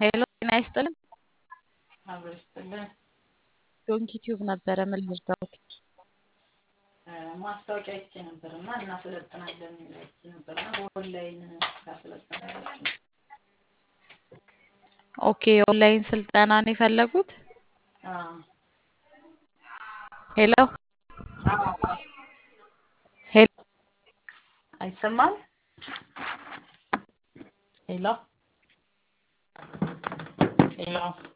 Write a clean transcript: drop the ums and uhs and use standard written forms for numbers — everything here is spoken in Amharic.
ሄሎ ጤና ይስጥልን። አብረስጥልን ዶንኪ ቲዩብ ነበረ ምን ልርዳዎት? ማስታወቂያ አይቼ ነበርና እናሰለጥናለን አይቼ ነበርና በኦንላይን ካሰለጥናለን። ኦኬ ኦንላይን ስልጠና ነው የፈለጉት? አዎ ሄሎ አዎ ሄሎ አይሰማም? ሄሎ ሄሎ